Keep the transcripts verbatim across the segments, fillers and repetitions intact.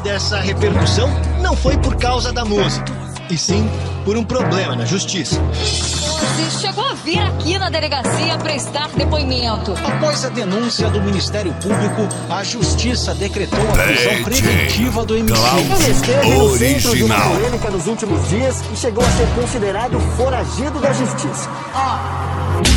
dessa repercussão não foi por causa da música, e sim por um problema na justiça. Você chegou a vir aqui na delegacia prestar depoimento. Após a denúncia do Ministério Público, a Justiça decretou a prisão preventiva do M C. Ele esteve no centro de uma polêmica nos últimos dias e chegou a ser considerado foragido da Justiça. Ah.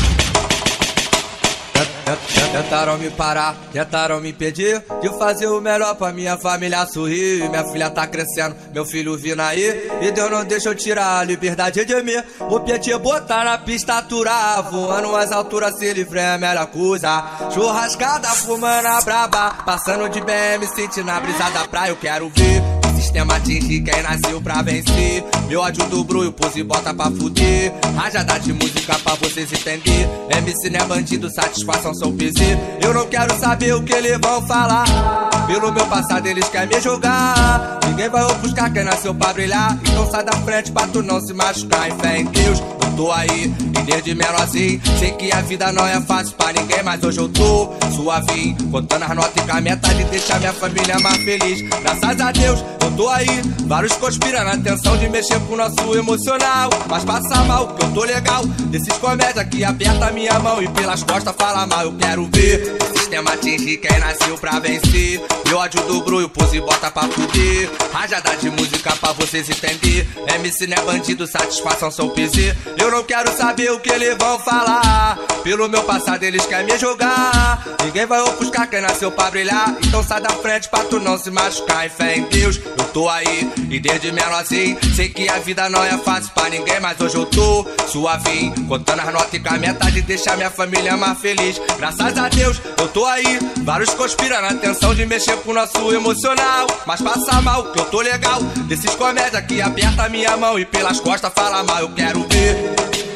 Tentaram me parar, tentaram me impedir de fazer o melhor pra minha família sorrir. Minha filha tá crescendo, meu filho vindo aí, e Deus não deixa eu tirar a liberdade de mim. O Pietê botar na pista aturar, voando as alturas, se livre é a melhor coisa. Churrascada, fumando a braba, passando de B M, sentindo a brisa da praia. Eu quero ver o sistema atingir quem nasceu pra vencer. Meu ódio do brulho, pose e bota pra fuder. Rajada de música pra vocês entender. M C não é bandido, satisfação sou P Z. Eu não quero saber o que eles vão falar. Pelo meu passado eles querem me julgar. Ninguém vai ofuscar quem nasceu pra brilhar. Então sai da frente pra tu não se machucar. Em fé em Deus, eu tô aí. E desde menorzinho, sei que a vida não é fácil pra ninguém, mas hoje eu tô suavinho, contando as notas e com a meta de deixar minha família mais feliz. Graças a Deus, eu tô aí. Vários conspirando a intenção de mexer com o nosso emocional, mas passa mal, que eu tô legal. Desses comédia que aperta minha mão e pelas costas fala mal. Eu quero ver o sistema atingir quem nasceu pra vencer. Meu ódio do brulho, pose e bota pra fuder. Rajada de música pra vocês entender. M C não é bandido, satisfação sou P Z. Eu não quero saber o que eles vão falar. Pelo meu passado eles querem me julgar. Ninguém vai ofuscar quem nasceu pra brilhar. Então sai da frente pra tu não se machucar. Em fé em Deus, eu tô aí. E desde menorzinho, sei que a vida não é fácil pra ninguém, mas hoje eu tô suavinho, contando as notas e com a meta de deixar minha família mais feliz. Graças a Deus, eu tô aí. Vários conspiram na intenção de mexer com o nosso emocional, mas passa mal, que eu tô legal. Desses comédia que aperta minha mão e pelas costas fala mal. Eu quero ver.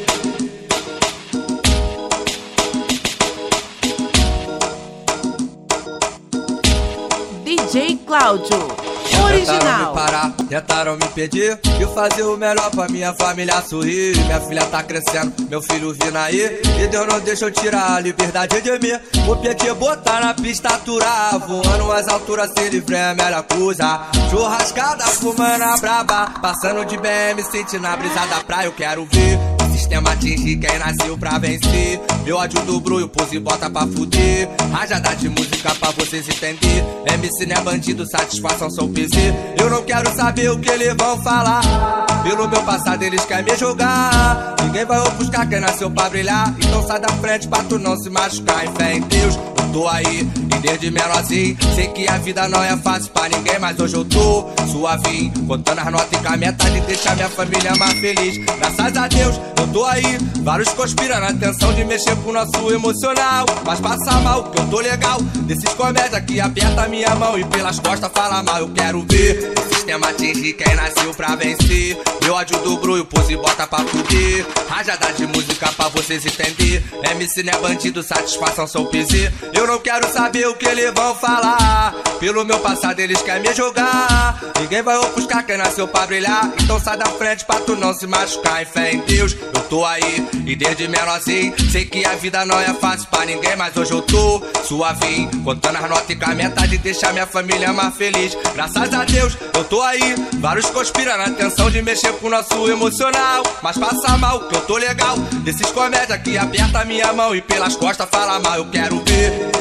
D J Cláudio original. Tentaram me parar, tentaram me impedir de fazer o melhor pra minha família sorrir. Minha filha tá crescendo, meu filho vindo aí, e Deus não deixa eu tirar a liberdade de mim. O Pietê botar na pista aturar, voando as alturas, se livre é a melhor coisa. Churrascada, fumando a braba, passando de B M, sentindo a brisa da praia. Eu quero ver o sistema atingir quem nasceu pra vencer. Meu ódio do brulho, pose e bota pra fuder. Rajada de música pra vocês entender. M C não é bandido, satisfação sou P Z. Eu não quero saber o que eles vão falar. Pelo meu passado eles querem me julgar. Ninguém vai ofuscar quem nasceu pra brilhar. Então sai da frente pra tu não se machucar. Em fé em Deus, eu tô aí. E desde menorzinho, sei que a vida não é fácil pra ninguém, mas hoje eu tô suavinho, contando as notas e com a meta de deixar minha família mais feliz. Graças a Deus, eu tô aí. Vários conspiram na intenção de mexer com o nosso emocional, mas passa mal, que eu tô legal. Desses comédia que aperta minha mão e pelas costas fala mal. Eu quero ver o sistema atingir quem nasceu pra vencer. Meu ódio do brulho, pose e bota pra fuder. Rajada de música pra vocês entender. M C não é bandido, satisfação sou P Z. Eu não quero saber o que eles vão falar. Pelo meu passado eles querem me julgar. Ninguém vai ofuscar quem nasceu pra brilhar. Então sai da frente pra tu não se machucar. Em fé em Deus, eu tô aí. E desde menorzinho, sei que a vida não é fácil pra ninguém, mas hoje eu tô suavinho, contando as notas e com a meta de deixar minha família mais feliz. Graças a Deus, eu tô aí. Vários conspiram na intenção de mexer com o nosso emocional, mas passa mal, que eu tô legal. Desses comédia que aperta minha mão e pelas costas fala mal. Eu quero ver.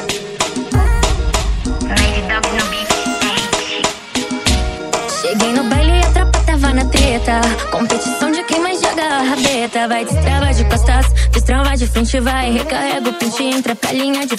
Cheguei no baile e a tropa tava na treta. Competição de quem mais joga a rabeta. Vai destrava de costas, destrava de frente, vai. Recarrega o pente, entra pra linha de